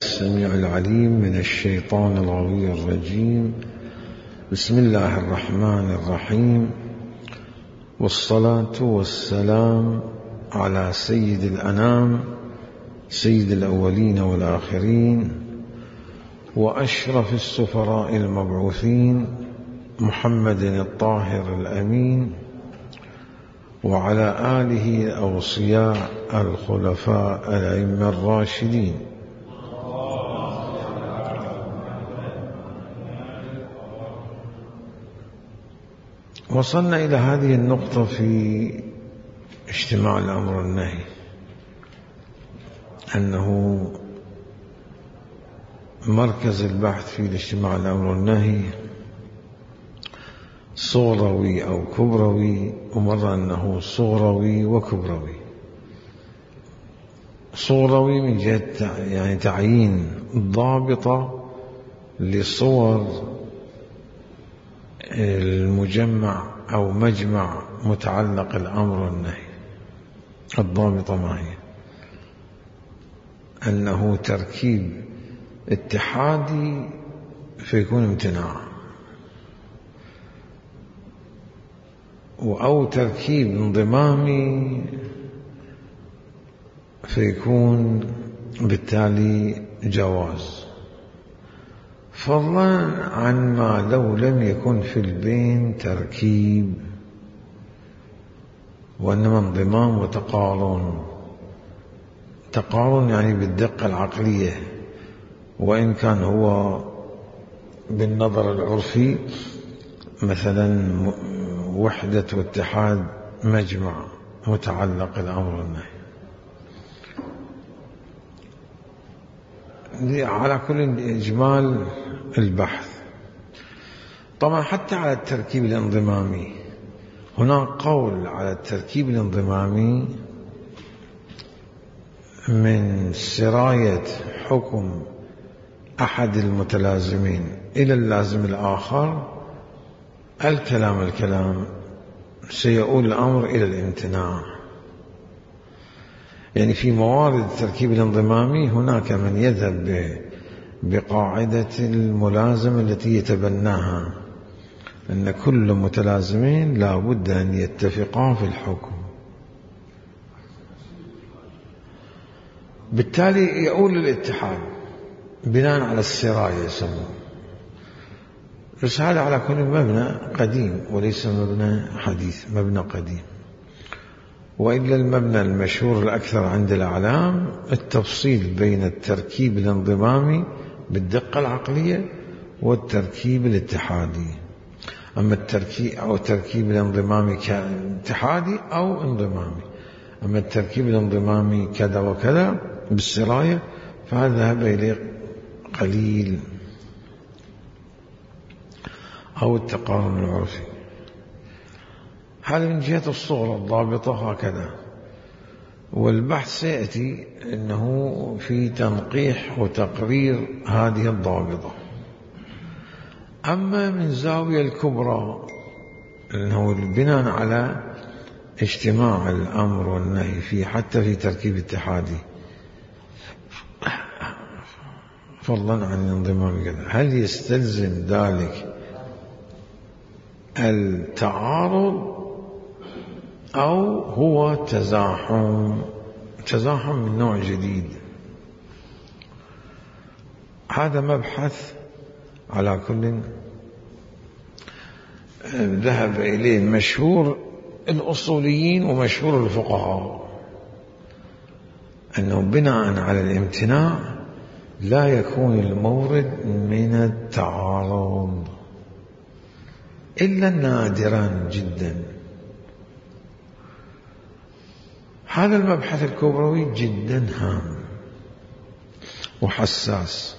السميع العليم من الشيطان الغوي الرجيم. بسم الله الرحمن الرحيم، والصلاة والسلام على سيد الأنام، سيد الأولين والآخرين، وأشرف السفراء المبعوثين، محمد الطاهر الأمين، وعلى آله الأوصياء الخلفاء الأئمة الراشدين. وصلنا إلى هذه النقطة في اجتماع الأمر والنهي، أنه مركز البحث في الاجتماع الأمر والنهي صغروي أو كبروي، ومرة أنه صغروي وكبروي. صغروي من جهة يعني تعيين ضابطة لصور المجمع أو مجمع متعلق الأمر والنهي. الضابطة ما هي؟ أنه تركيب اتحادي فيكون امتناع، أو تركيب انضمامي فيكون بالتالي جواز، فضلا عن ما لو لم يكن في البين تركيب وإنما انضمام وتقارن. تقارن يعني بالدقة العقلية، وإن كان هو بالنظر العرفي مثلا وحدة واتحاد مجمع متعلق الأمر والنهي. على كل إجمال البحث. طبعا حتى على التركيب الانضمامي هناك قول على التركيب الانضمامي من سراية حكم أحد المتلازمين إلى اللازم الآخر، الكلام سيؤول الأمر إلى الامتناع. يعني في موارد التركيب الانضمامي هناك من يذهب بقاعدة الملازمة التي يتبناها، أن كل متلازمين لا بد أن يتفقا في الحكم، بالتالي يؤول الاتحاد بناء على السراية يسمون. بس هذا على كل مبنى قديم وليس مبنى حديث، مبنى قديم. وإلا المبنى المشهور الأكثر عند الأعلام التفصيل بين التركيب الانضمامي بالدقة العقلية والتركيب الاتحادي. أما التركيب الانضمامي كاتحادي أو انضمامي، أما التركيب الانضمامي كذا وكذا بالسراية فهذا ذهب إليه قليل، أو التقارن العرفي. هذا من جهة الصورة الضابطة هكذا. والبحث سيأتي أنه في تنقيح وتقرير هذه الضابطة. أما من زاوية الكبرى أنه البناء على اجتماع الأمر والنهي في حتى في تركيب اتحادي فضلا عن الانضمام كذا، هل يستلزم ذلك التعارض أو هو تزاحم من نوع جديد؟ هذا مبحث على كل ذهب إليه مشهور الأصوليين ومشهور الفقهاء، أنه بناء على الامتناع لا يكون المورد من التعارض إلا نادرا جدا. هذا المبحث الكبروي جدا هام وحساس،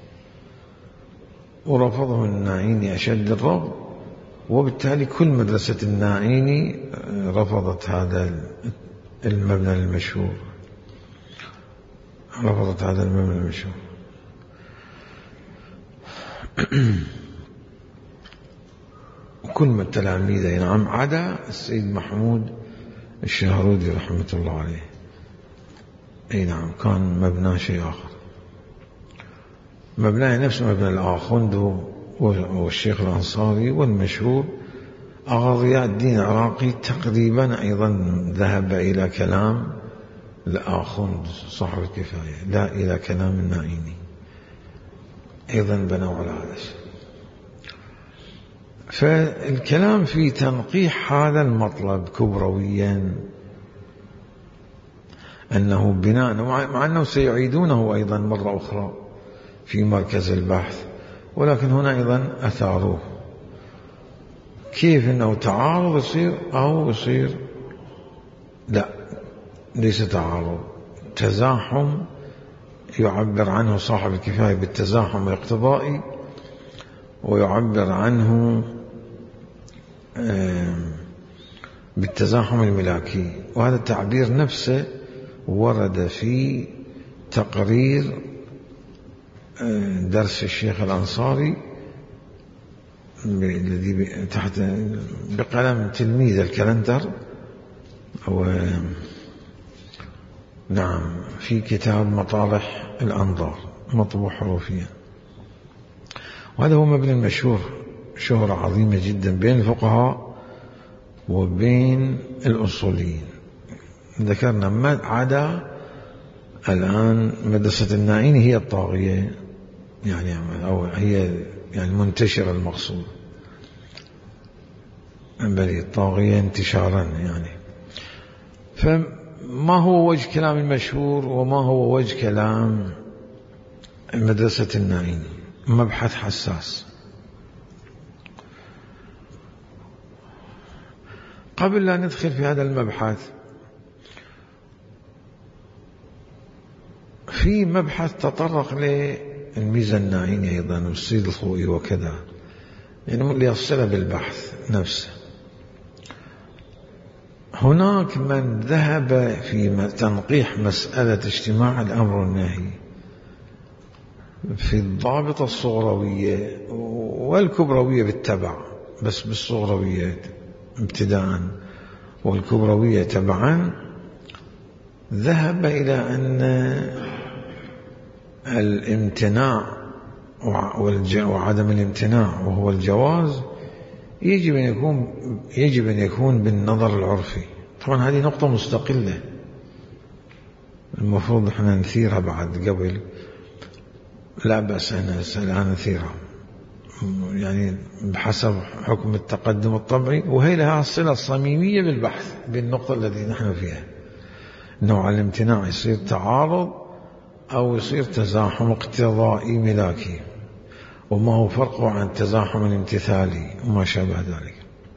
ورفضه الناعيني أشد الرفض، وبالتالي كل مدرسة الناعيني رفضت هذا المبنى المشهور، رفضت هذا المبنى المشهور. كل من التلاميذ نعم عدا السيد محمود الشهرودي رحمة الله عليه، أي نعم كان مبنى شيء آخر. مبناه نفس مبنى الآخوند والشيخ الأنصاري، والمشهور أغا ضياء الدين العراقي تقريبا أيضا ذهب إلى كلام الآخوند صاحب الكفاية لا إلى كلام النائيني، أيضا بنوا على هذا الشيء. فالكلام في تنقيح هذا المطلب كبرويا أنه بناء، مع أنه سيعيدونه أيضا مرة أخرى في مركز البحث، ولكن هنا أيضا أثاروه كيف أنه تعارض يصير أو يصير لا، ليس تعارض، تزاحم يعبر عنه صاحب الكفاية بالتزاحم الاقتضائي، ويعبر عنه بالتزاحم الملاكي. وهذا التعبير نفسه ورد في تقرير درس الشيخ الأنصاري الذي تحت بقلم تلميذ الكلندر، نعم، في كتاب مطالح الأنظار مطبوع حروفيا. وهذا هو مبنى المشهور، شهرة عظيمة جدا بين الفقهاء وبين الأصوليين. ذكرنا ما عدا الآن مدرسة النائيني هي الطاغية، يعني أو هي يعني منتشرة المقصود، بل الطاغية انتشارا يعني. فما هو وجه كلام المشهور وما هو وجه كلام مدرسة النائيني؟ مبحث حساس. قبل لا ندخل في هذا المبحث، في مبحث تطرق للميزة النائيني أيضا والسيد الخوئي وكذا، يعني اللي يصل بالبحث نفسه. هناك من ذهب في تنقيح مسألة اجتماع الأمر والنهي في الضابطة الصغروية والكبروية بالتبع، بس بالصغروية ابتداء والكبروية تبعا، ذهب إلى أن الامتناع وعدم الامتناع وهو الجواز يجب أن يكون بالنظر العرفي. طبعا هذه نقطة مستقلة المفروض احنا نثيرها بعد، قبل لا بأس أن الآن نثيرها يعني بحسب حكم التقدم الطبعي، وهي لها صلة صميمية بالبحث بالنقطة التي نحن فيها. نوع الامتناع يصير تعارض أو يصير تزاحم اقتضائي ملاكي، وما هو فرقه عن التزاحم الامتثالي وما شابه ذلك.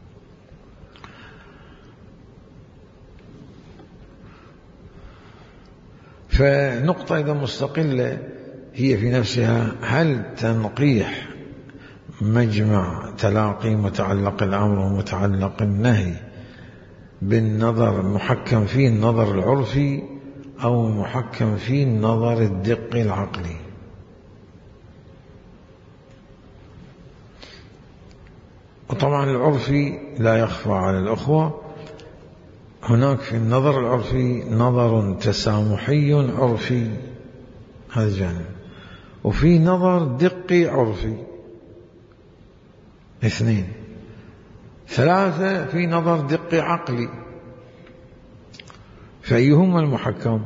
فنقطة إذا مستقلة هي في نفسها، هل تنقيح مجمع تلاقي متعلق الأمر ومتعلق النهي بالنظر محكم فيه النظر العرفي أو محكم فيه النظر الدقي العقلي؟ وطبعا العرفي لا يخفى على الأخوة، هناك في النظر العرفي نظر تسامحي عرفي، هذا جانب، وفي نظر دقي عرفي، اثنين. ثلاثة، في نظر دقي عقلي، فأيهما المحكم؟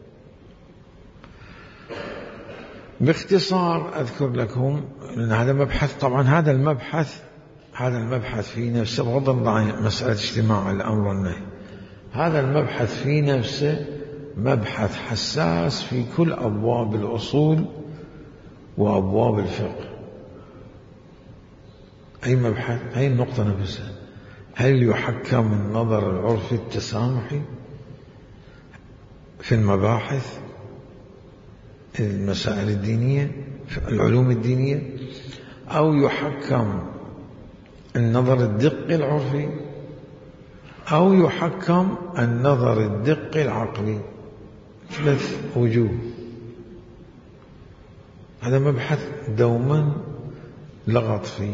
باختصار أذكر لكم أن هذا مبحث، طبعا هذا المبحث في نفسه، بغض النظر عن مسألة اجتماع الأمر والنهي، هذا المبحث في نفسه مبحث حساس في كل أبواب الأصول وأبواب الفقه. أي مبحث، أي النقطة نفسها، هل يحكم النظر العرفي التسامحي في المباحث المسائل الدينية في العلوم الدينية، أو يحكم النظر الدقي العرفي، أو يحكم النظر الدقي العقلي؟ ثلاث وجوه. هذا مبحث دوما لغط فيه،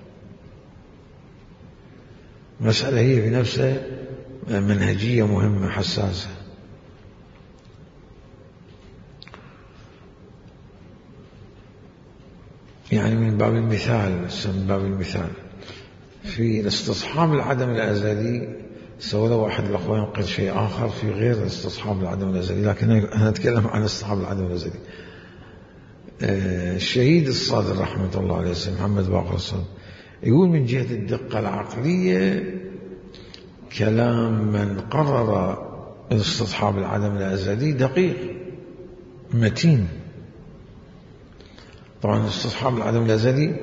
مسألة هي في نفسها منهجية مهمة حساسة. يعني من باب المثال في الاستصحاب العدم الأزلي سوى له واحد الأخوان ينقل شيء آخر في غير استصحاب العدم الأزلي، لكن أنا أتكلم عن استصحاب العدم الأزلي. الشهيد الصادق رحمة الله عليه محمد باقر الصادق يقول من جهة الدقة العقلية كلام من قرر استصحاب العدم الأزلي دقيق متين. طبعا استصحاب العدم الأزلي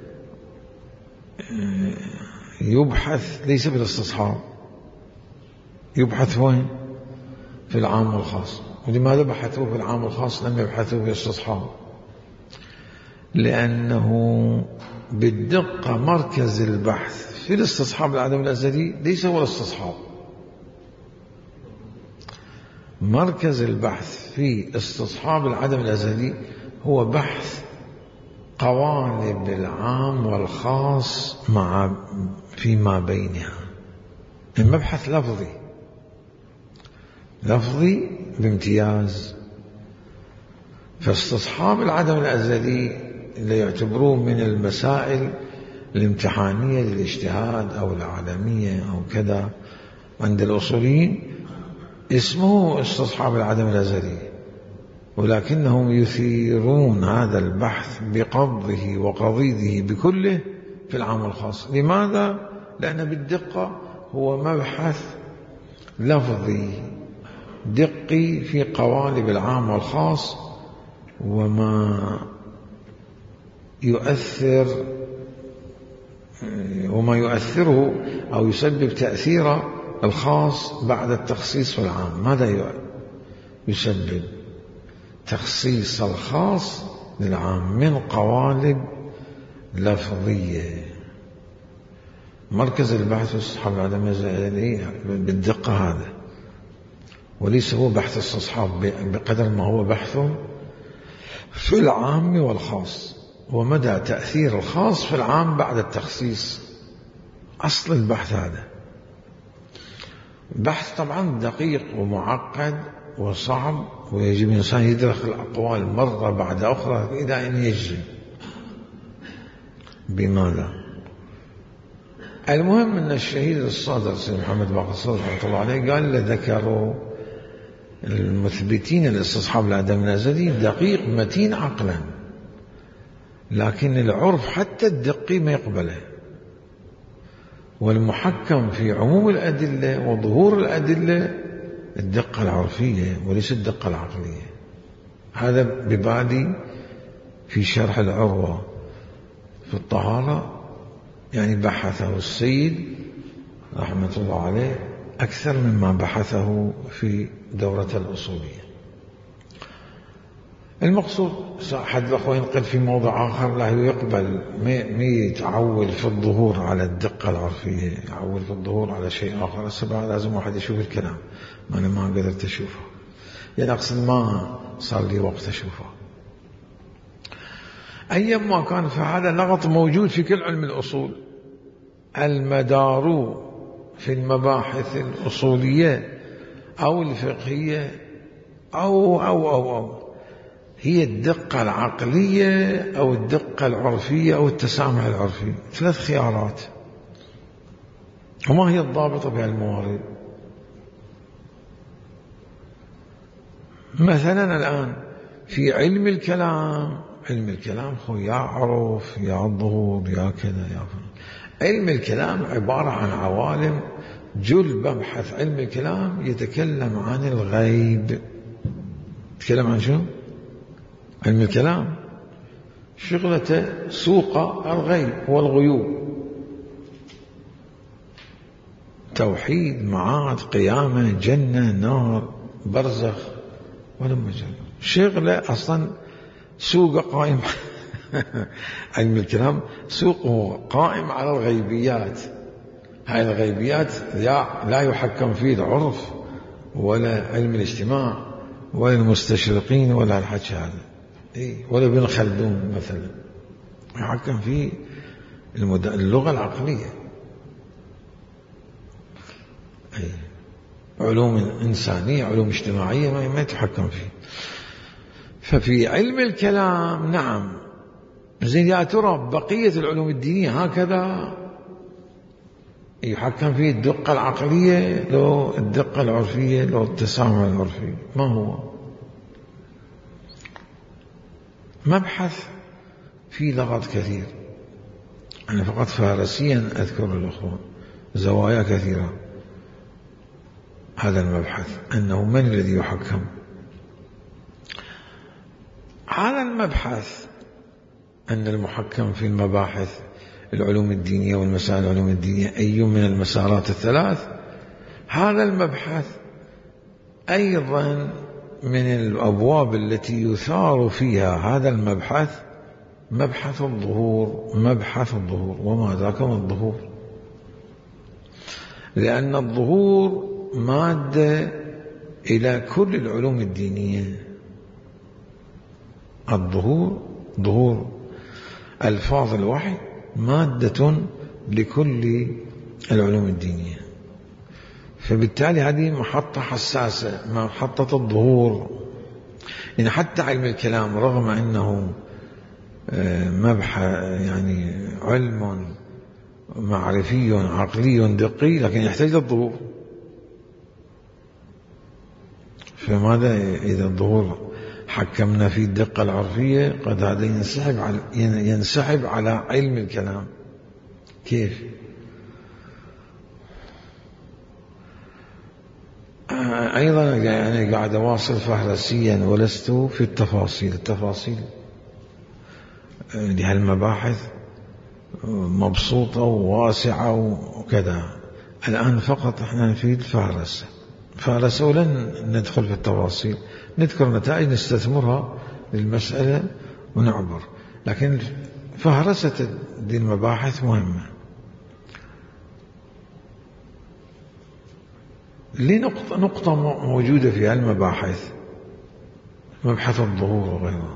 يبحث ليس بالاستصحاب، يبحث وين؟ في العام والخاص. ولماذا بحثوا في العام والخاص لم يبحثوا في الاستصحاب؟ لأنه بالدقة مركز البحث في الاستصحاب العدم الأزلي ليس هو الاستصحاب. مركز البحث في استصحاب العدم الأزلي هو بحث قوالب العام والخاص فيما بينها، المبحث لفظي بامتياز. فاستصحاب العدم الأزلي اللي يعتبروه من المسائل الامتحانية للاجتهاد أو العالمية أو كذا عند الأصوليين اسمه استصحاب العدم الأزلي، ولكنهم يثيرون هذا البحث بقبضه وقضيضه بكله في العام والخاص. لماذا؟ لأن بالدقة هو مبحث لفظي دقي في قوالب العام والخاص وما يؤثره أو يسبب تأثير الخاص بعد التخصيص في العام. ماذا يسبب؟ تخصيص الخاص للعام من قوالب لفظية. مركز البحث في استصحاب العدم الأزلي بالدقة هذا، وليس هو بحث استصحاب بقدر ما هو بحث في العام والخاص ومدى تأثير الخاص في العام بعد التخصيص. أصل البحث هذا بحث طبعا دقيق ومعقد وصعب، ويجب الإنسان يدرك الأقوال مرة بعد أخرى إلى أن يجزم. بماذا؟ المهم أن الشهيد الصادق سيد محمد باقر الصادق رحمه الله عليه قال ذكروا المثبتين لاستصحاب العدم الأزلي دقيق متين عقلا، لكن العرف حتى الدقي ما يقبله، والمحكم في عموم الأدلة وظهور الأدلة الدقة العرفية وليس الدقة العقلية. هذا ببالي في شرح العروة في الطهارة، يعني بحثه السيد رحمة الله عليه أكثر مما بحثه في دورة الأصولية. المقصود أحد الأخوة ينقل في موضع آخر لا يقبل ما يتعول في الظهور على الدقة العرفية، يعول في الظهور على شيء آخر. السبعة لازم واحد يشوف الكلام، أنا ما قدرت أشوفه، يعني أقصد ما صار لي وقت أشوفه. أيما كان فهذا لغط موجود في كل علم الأصول. المدار في المباحث الأصولية أو الفقهية أو هي الدقة العقلية أو الدقة العرفية أو التسامح العرفي، 3 خيارات. وما هي الضابطة بهالموارد؟ مثلا الآن في علم الكلام هو يا عرف يا ظهور يا كذا يا فلان. علم الكلام عبارة عن عوالم. جل مبحث علم الكلام يتكلم عن الغيب. يتكلم عن شو؟ علم الكلام شغلته سوق الغيب والغيوب، توحيد، معاد، قيامة، جنة، نار، برزخ، ولما جل شغله أصلا سوق قائم علم الكلام سوقه قائم على الغيبيات. هاي الغيبيات لا يحكم فيه العرف ولا علم الاجتماع ولا المستشرقين ولا الحكي هذا، ولا ابن خلدون مثلا، يحكم فيه اللغة العقلية. علوم إنسانية علوم اجتماعية ما يتحكم فيه. ففي علم الكلام نعم زين يا ترى بقية العلوم الدينية هكذا يحكم فيه الدقة العقلية لو الدقة العرفية لو التسامح العرفي؟ ما هو مبحث فيه لغط كثير. أنا فقط فارسيا أذكر الأخوان زوايا كثيرة هذا المبحث، أنه من الذي يحكم. هذا المبحث أن المحكم في المباحث العلوم الدينية والمسائل العلوم الدينية أي من المسارات الثلاث، هذا المبحث أيضا من الأبواب التي يثار فيها هذا المبحث مبحث الظهور. مبحث الظهور، وما ذاك من الظهور؟ لأن الظهور مادة إلى كل العلوم الدينية. الظهور ظهور ألفاظ الوحي مادة لكل العلوم الدينية، فبالتالي هذه محطة حساسة، محطة الظهور. يعني حتى علم الكلام رغم أنه مبحث يعني علم معرفي عقلي دقي، لكن يحتاج الظهور. فماذا إذا الظهور حكمنا في الدقة العرفية؟ قد هذا ينسحب على علم الكلام. كيف؟ أيضا أنا قاعد أواصل فهرسيا ولست في التفاصيل لهالمباحث مبسوطة وواسعة وكذا. الآن فقط احنا في الفهرسة ولن ندخل في التفاصيل، نذكر نتائج نستثمرها للمسألة ونعبر. لكن فهرسة دي المباحث مهمة. لنقطة موجودة في هالمباحث مبحث الظهور وغيره.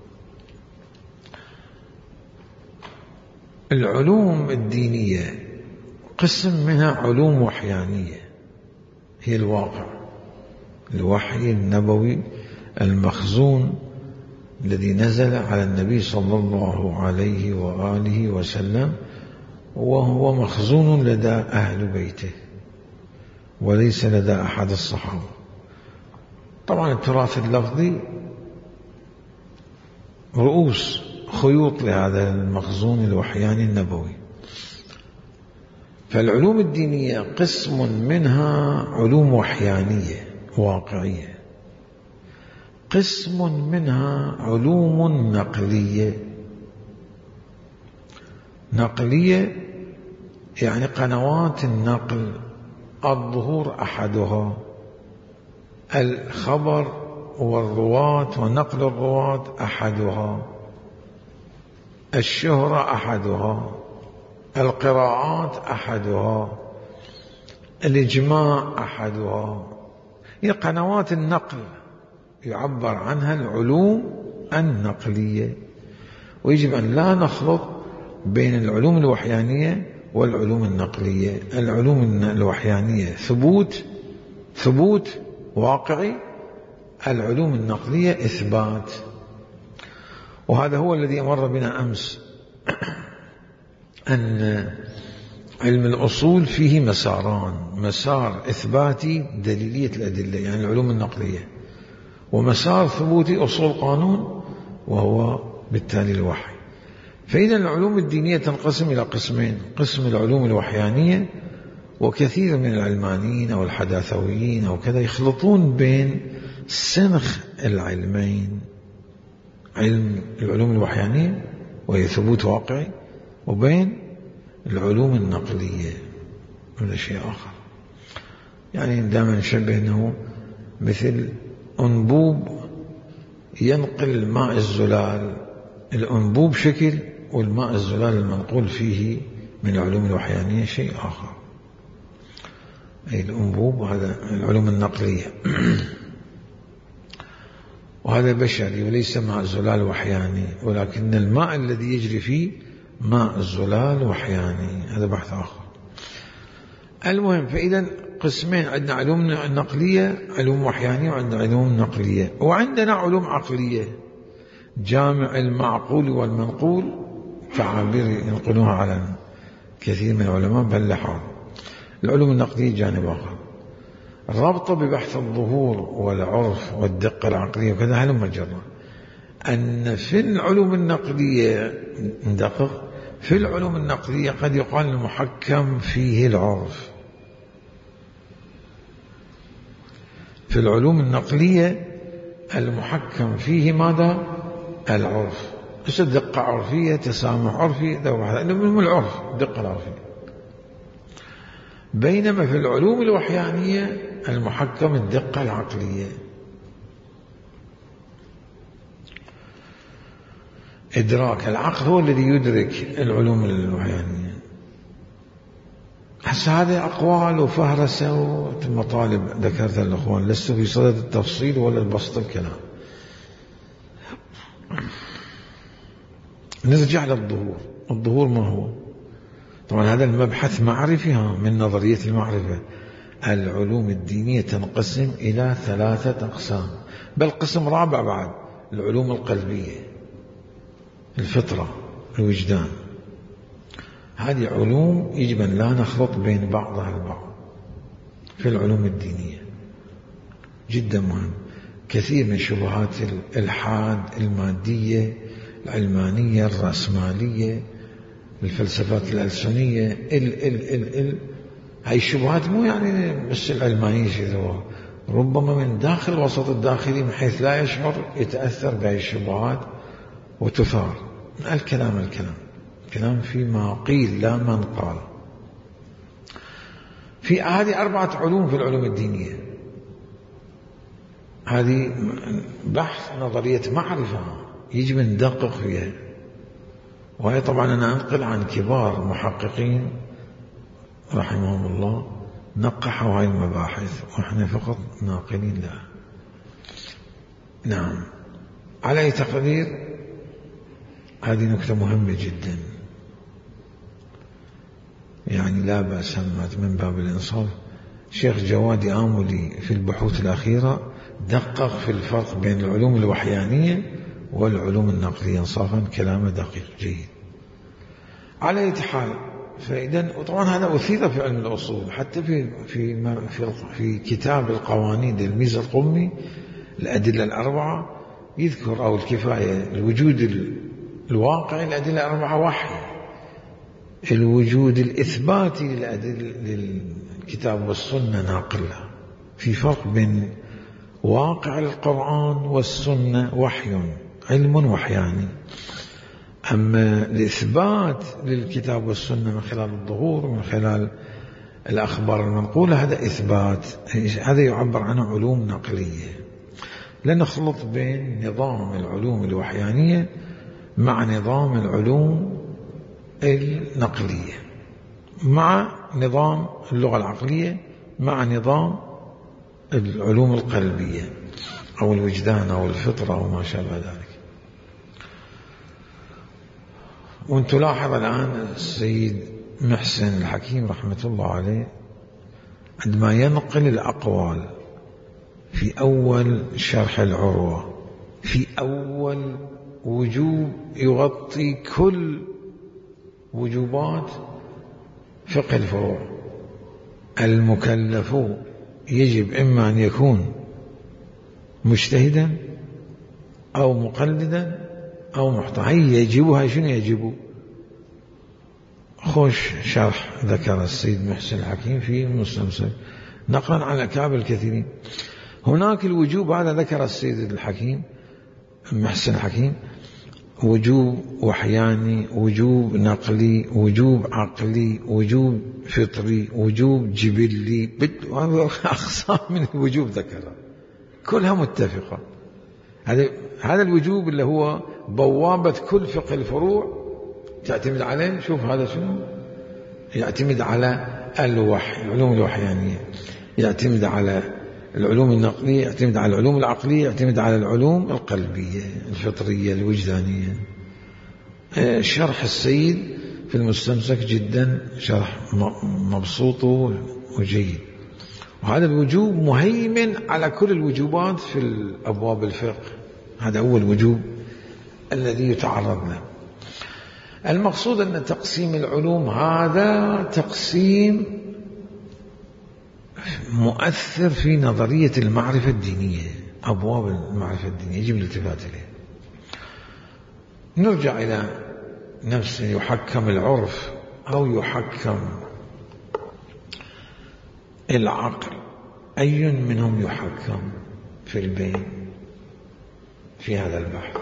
العلوم الدينية قسم منها علوم وحيانية، هي الواقع، الوحي النبوي المخزون الذي نزل على النبي صلى الله عليه وآله وسلم، وهو مخزون لدى أهل بيته وليس لدى أحد الصحابة. طبعا التراث اللفظي رؤوس خيوط لهذا المخزون الوحياني النبوي. فالعلوم الدينية قسم منها علوم وحيانية واقعية، قسم منها علوم نقلية يعني قنوات النقل. الظهور أحدها، الخبر والرواة ونقل الرواة أحدها، الشهرة أحدها، القراءات أحدها، الإجماع أحدها. هي قنوات النقل يعبر عنها العلوم النقلية. ويجب أن لا نخلط بين العلوم الوحيانية والعلوم النقلية. العلوم الوحيانية ثبوت واقعي، العلوم النقلية إثبات. وهذا هو الذي مر بنا أمس أن علم الأصول فيه مساران: مسار إثباتي دليلية الأدلة يعني العلوم النقلية، ومسار ثبوتي أصول قانون وهو بالتالي الوحي. فإذا العلوم الدينية تنقسم إلى قسمين: قسم العلوم الوحيانية، وكثير من العلمانيين أو الحداثويين أو كذا يخلطون بين سنخ العلمين، علم العلوم الوحيانية وهي ثبوت واقعي، وبين العلوم النقلية هذا شيء آخر. يعني دائما نشبه أنه مثل أنبوب ينقل الماء الزلال، الأنبوب شكل والماء الزلال المنقول فيه من العلوم الوحيانية شيء آخر. أي الأنبوب هذا العلوم النقلية وهذا بشري وليس ماء زلال وحياني، ولكن الماء الذي يجري فيه ماء الزلال وحياني، هذا بحث آخر. المهم، فإذا قسمين: عندنا علوم نقلية، علوم وحيانية، وعندنا علوم نقلية، وعندنا علوم عقلية، جامع المعقول والمنقول تعابير ينقلوها على كثير من العلماء بهاللحاظ. العلوم النقدية جانب آخر، الرابطة ببحث الظهور والعرف والدقة العقلية وكذا هلم جرا. أن في العلوم النقدية ندقق، في العلوم النقدية قد يقال المحكم فيه العرف. في العلوم النقلية المحكم فيه ماذا؟ العرف. ايش الدقة عرفية، تسامح عرفي، من العرف الدقة العرفية. بينما في العلوم الوحيانية المحكم الدقة العقلية. إدراك العقل هو الذي يدرك العلوم الوحيانية. هسه هذه أقوال وفهرسة ومطالب ذكرتها الأخوان، لست في صدد التفصيل ولا البسط الكلام. نرجع للظهور. الظهور ما هو؟ طبعا هذا المبحث معرفي من نظرية المعرفة. العلوم الدينية تنقسم إلى 3 أقسام، بل قسم رابع بعد، العلوم القلبية، الفطرة، الوجدان. هذه علوم يجب أن لا نخلط بين بعضها البعض في العلوم الدينية، جدا مهم. كثير من شبهات الإلحاد المادية العلمانية الرأسمالية الفلسفات الألسنية هاي الشبهات مو يعني بس العلمانية، ربما من داخل الوسط الداخلي من حيث لا يشعر يتأثر بهاي الشبهات وتثار. الكلام فيما قيل لا من قال. في هذه 4 علوم في العلوم الدينية. هذه بحث نظرية معرفة يجب أن ندقق فيها، وهي طبعا أنا أنقل عن كبار محققين رحمهم الله نقحوا هاي المباحث وإحنا فقط ناقلين لها. نعم، على أي تقدير هذه نكتة مهمة جدا، يعني لا بأس من باب الإنصاف. شيخ جوادي آملي في البحوث الأخيرة دقق في الفرق بين العلوم الوحيانية والعلوم النقلية، إنصافا كلامه دقيق جيد. على أي حال، فإذا وطبعا هذا أثير في علم الأصول، حتى في كتاب القوانين للميزة القمي الأدلة ال4 يذكر، أو الكفاية، الوجود الواقعي الأدلة ال4 وحي، الوجود الإثباتي للكتاب والسنة ناقلة. في فرق بين واقع القرآن والسنة وحي، علم وحياني. أما الإثبات للكتاب والسنة من خلال الظهور ومن خلال الأخبار المنقولة هذا إثبات، هذا يعبر عنه علوم نقلية. لا نخلط بين نظام العلوم الوحيانية مع نظام العلوم النقلية، مع نظام اللغة العقلية، مع نظام العلوم القلبية أو الوجدان أو الفطرة أو ما شابه ذلك. وانت تلاحظ الآن السيد محسن الحكيم رحمة الله عليه عندما ينقل الأقوال في أول شرح العروة، في أول وجوب يغطي كل وجوبات فقه الفروع. المكلف يجب إما أن يكون مجتهدا أو مقلدا أو محتاطا. يجبها شنو يجب؟ خوش شرح ذكر السيد محسن الحكيم في المستمسك نقلا عن أكابر الكثيرين. هناك الوجوب هذا ذكر السيد الحكيم محسن الحكيم، وجوب وحياني، وجوب نقلي، وجوب عقلي، وجوب فطري، وجوب جبلي، أقسام من الوجوب ذكرها كلها متفقة. هذا الوجوب اللي هو بوابة كل فقه الفروع تعتمد عليه. شوف هذا شنو؟ يعتمد على الوحي، العلوم الوحيانية، يعتمد على العلوم النقلية، يعتمد على العلوم العقلية، يعتمد على العلوم القلبية الفطرية الوجدانية. شرح السيد في المستمسك جدا شرح مبسوط وجيد، وهذا الوجوب مهيمن على كل الوجوبات في الأبواب الفقه. هذا أول وجوب الذي يتعرض له. المقصود أن تقسيم العلوم هذا تقسيم مؤثر في نظرية المعرفة الدينية، أبواب المعرفة الدينية يجب الالتفات إليه. نرجع إلى نفس يحكم العرف أو يحكم العقل، أي منهم يحكم في البين في هذا البحث؟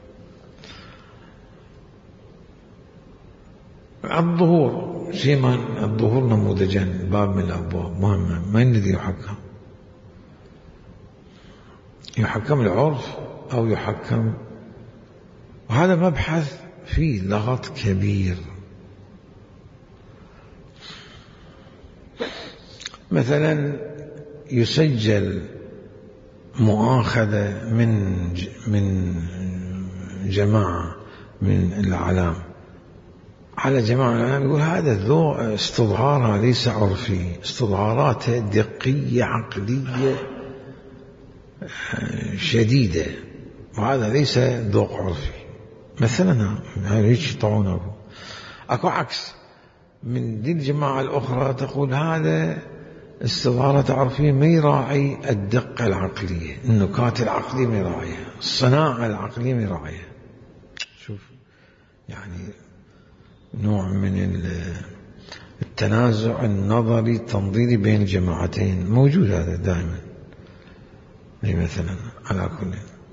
الظهور شيما، الظهور نموذجا باب من الأبواب مهمة، من الذي يحكم؟ يحكم العرف أو يحكم، وهذا مبحث فيه لغط كبير. مثلا يسجل مؤاخذة من جماعة من الأعلام على جماعة من الأعلام، يقول هذا ذو استظهارها ليس عرفي، استظهاراته دقية عقلية شديدة، وهذا ليس ذوق عرفي. مثلا هيك يطعونه. أكو عكس من دي الجماعة الأخرى تقول هذا استظهارات عرفية ما يراعي الدقة العقلية، النكات العقلية ما يراعيها، الصناعة العقلية ما يراعيها. شوف يعني نوع من التنازع النظري التنظيري بين الجماعتين موجود هذا دائما. مثلا على كل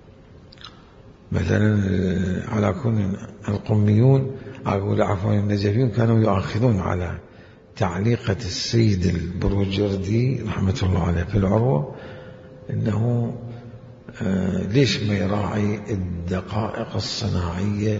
القميون أقول عفوا النجفيون كانوا يؤخذون على تعليقة السيد البروجردي رحمة الله عليه في العروة إنه ليش ما يراعي الدقائق الصناعية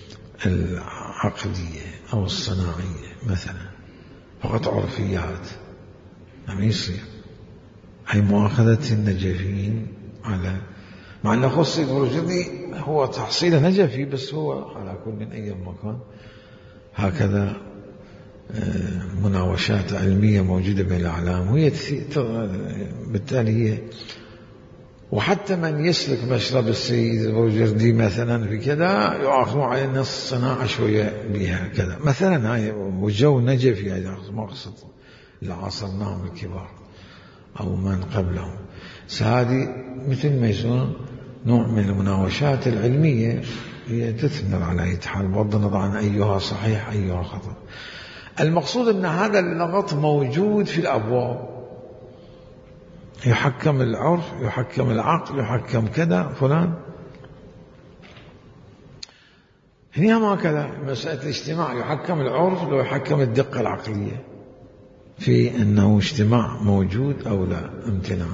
العقلية أو الصناعية مثلا، فقط عرفيات ما يصير. هي مؤاخذة النجفيين على، مع أن أخو السيد البروجردي هو تحصيل نجفي، بس هو على كل من أي مكان هكذا مناوشات علمية موجودة بين الأعلام، وهي بالتالي هي. وحتى من يسلك مشرب السيد البروجردي مثلا في كذا يؤاخذون على أن الصناعة شوية بها كذا مثلا. هاي وجو نجفي، هذا ما أقصد اللي عاصرناهم الكبار أو من قبلهم. هذه مثل ما يسمون نوع من المناوشات العلمية، هي تثمر على أي حال بغض النظر عن أيها صحيح أيها خطأ. المقصود أن هذا اللغط موجود في الأبواب، يحكم العرف، يحكم العقل، يحكم كذا فلان. هنا ما كذا مسألة الاجتماع، يحكم العرف لو يحكم الدقة العقلية في أنه اجتماع موجود أو لا امتناع.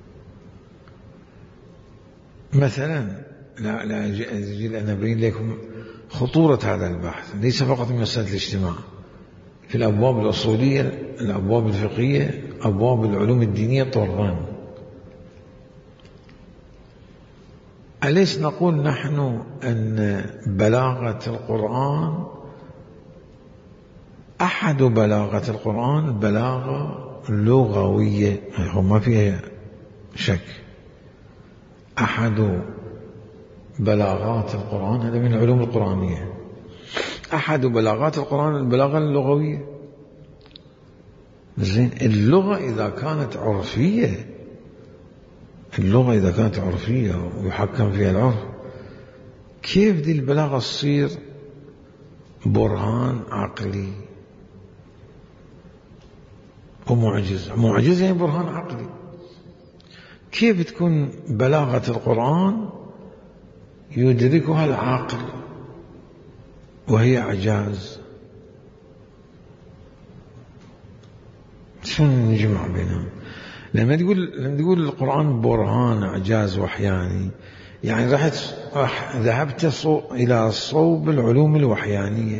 مثلا لا أجل أن أبين لكم خطورة هذا البحث، ليس فقط من مسألة الاجتماع، في الأبواب الأصولية، الأبواب الفقهية، أبواب العلوم الدينية طران. أليس نقول نحن أن بلاغة القرآن، أحد بلاغة القرآن بلاغة لغوية ما فيها شك، أحد بلاغات القرآن هذا من العلوم القرآنية، أحد بلاغات القرآن البلاغة اللغوية. زين، اللغة إذا كانت عرفية، اللغة إذا كانت عرفية ويحكم فيها العرف، كيف دي البلاغة تصير برهان عقلي ومعجزة؟ معجزة يعني برهان عقلي. كيف تكون بلاغة القرآن يدركها العقل وهي إعجاز؟ شلون نجمع بينهم؟ لما تقول القرآن برهان إعجاز وحياني، يعني ذهبت إلى صوب العلوم الوحيانية.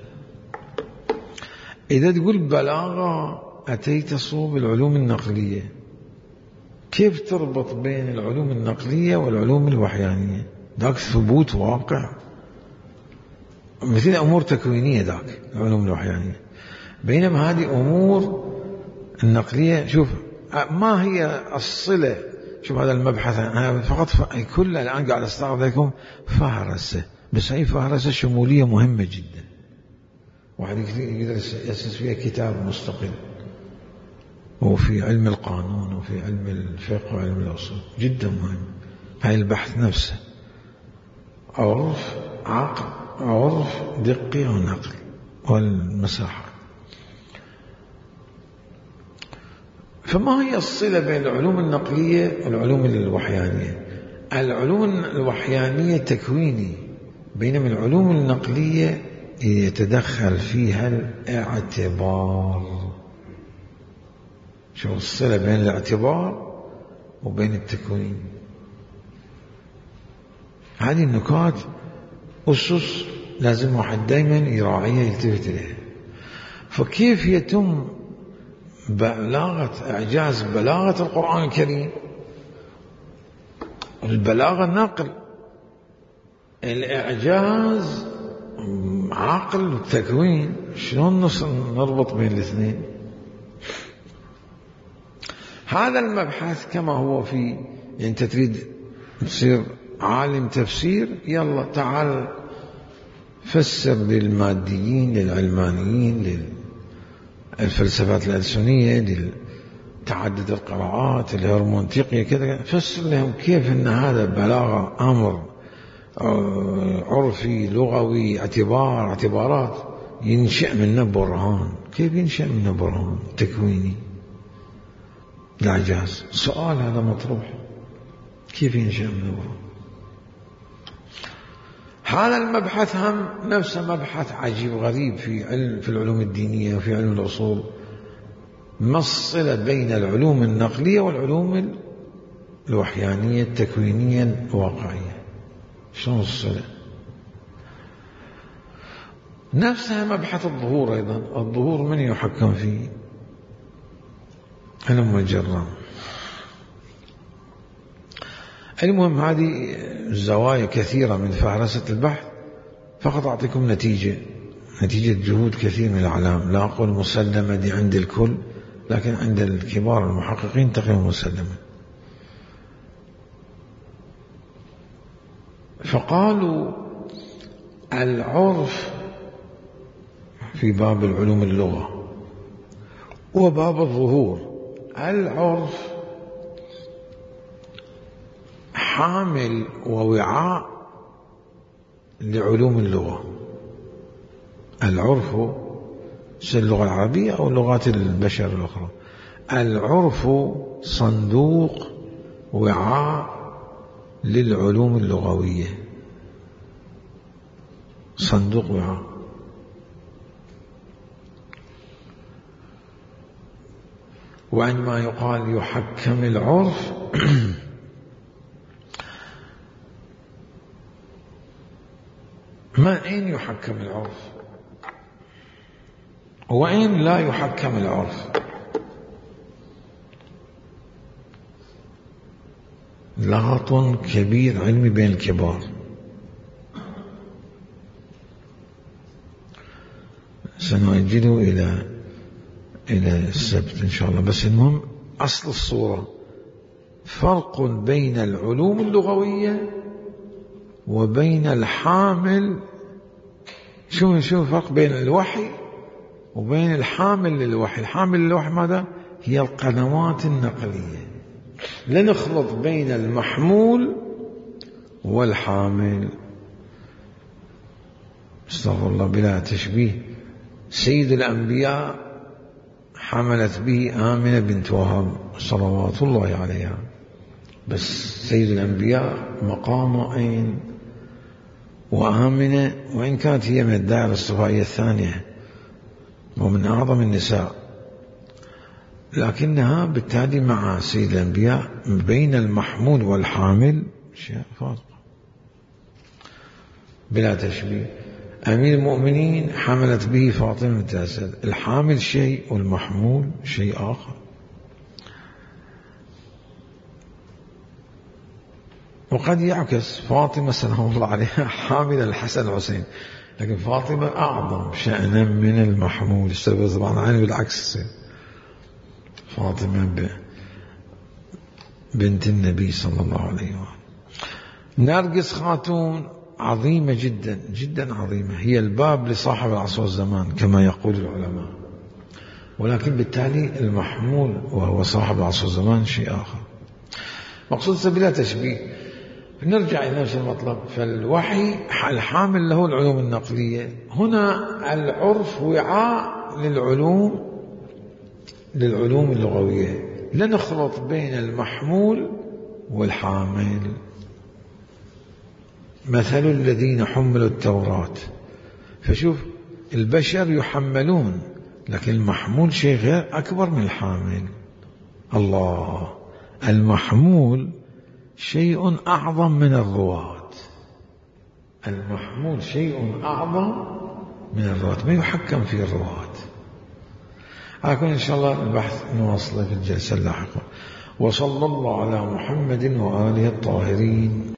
إذا تقول بلاغة أتيت صوب العلوم النقلية، كيف تربط بين العلوم النقلية والعلوم الوحيانية؟ ذاك ثبوت واقع، مثل أمور تكوينية ذاك العلوم الوحيانية، بينما هذه أمور النقلية. شوف ما هي الصلة، شوف هذا المبحث أنا فقط كل الآن قاعد أستعرض لكم فهرسة بس هي فهرسة شمولية مهمة جدا، واحد يقدر يأسس فيها كتاب مستقل، وفي علم القانون وفي علم الفقه وعلم الأصول جدا مهم. هاي البحث نفسه عرف عقل، عرف دقي ونقل والمساحة. فما هي الصلة بين العلوم النقلية والعلوم الوحيانية؟ العلوم الوحيانية تكويني، بينما العلوم النقلية يتدخل فيها الاعتبار. شو الصلة بين الاعتبار وبين التكوين؟ هذه النكات أسس لازم واحد دائما يراعيها يلتفت إليها. فكيف يتم إعجاز بلاغة القرآن الكريم؟ البلاغة نقل، الإعجاز عقل وتكوين. شلون نربط بين الاثنين؟ هذا المبحث كما هو في، يعني أنت تريد تصير عالم تفسير، يلا تعال فسر للماديين، للعلمانيين، للفلسفات الألسنية، لتعدد القراءات، الهرمونتيقية كذا، فسر لهم كيف أن هذا بلاغة أمر عرفي لغوي اعتبارات ينشأ منه برهان. كيف ينشأ منه برهان تكويني؟ الإعجاز سؤال هذا مطروح، كيف ينشأ منه برهان؟ هذا المبحث هم نفسه مبحث عجيب غريب في العلوم الدينية وفي علم الأصول. ما الصلة بين العلوم النقلية والعلوم الوحيانية التكوينية الواقعية؟ شلون الصلة؟ نفسها مبحث الظهور أيضا. الظهور من يحكم فيه؟ علم الجرام. المهم هذه زوايا كثيرة من فهرسة البحث، فقط أعطيكم نتيجة جهود كثير من الأعلام. لا أقول مسلمة دي عند الكل، لكن عند الكبار المحققين تقريبا مسلمة. فقالوا العرف في باب العلوم اللغة وباب الظهور، العرف حامل ووعاء لعلوم اللغة. العرف اللغة العربية أو لغات البشر الأخرى. العرف صندوق وعاء للعلوم اللغوية، صندوق وعاء. وعندما يقال يحكم العرف ما أين يحكم العرف وأين لا يحكم العرف؟ لغط كبير علمي بين الكبار. سنؤجله إلى السبت إن شاء الله. بس المهم أصل الصورة فرق بين العلوم اللغوية وبين الحامل. شو فرق بين الوحي وبين الحامل للوحي؟ الحامل للوحي ماذا؟ هي القنوات النقلية. لا نخلط بين المحمول والحامل. استغفر الله بلا تشبيه. سيد الأنبياء حملت به آمنة بنت وهب صلوات الله عليها، بس سيد الأنبياء مقامه أين؟ وآمنة وإن كانت هي من الدائرة الصفائية الثانية ومن أعظم النساء، لكنها بالتالي مع سيد الأنبياء بين المحمول والحامل شيء فارق بلا تشبيه. أمير المؤمنين حملت به فاطمة بنت أسد، الحامل شيء والمحمول شيء آخر. وقد يعكس فاطمة سلام الله عليها حامل الحسن والحسين، لكن فاطمة أعظم شأنا من المحمول. طبعا عنه بالعكس، فاطمة بنت النبي صلى الله عليه وسلم. نرجس خاتون عظيمة جدا جدا عظيمة، هي الباب لصاحب العصر والزمان كما يقول العلماء، ولكن بالتالي المحمول وهو صاحب العصر والزمان شيء آخر. مقصود بلا تشبيه. نرجع إلى نفس المطلب. فالوحي الحامل له العلوم النقلية، هنا العرف وعاء للعلوم اللغوية، لا نخلط بين المحمول والحامل. مثل الذين حملوا التوراة، فشوف البشر يحملون، لكن المحمول شيء غير أكبر من الحامل. الله، المحمول شيء أعظم من الرواة، المحمول شيء أعظم من الرواة، ما يحكم في الرواة. أكون إن شاء الله البحث نواصله في الجلسة اللاحقة. وصلى الله على محمد وآله الطاهرين.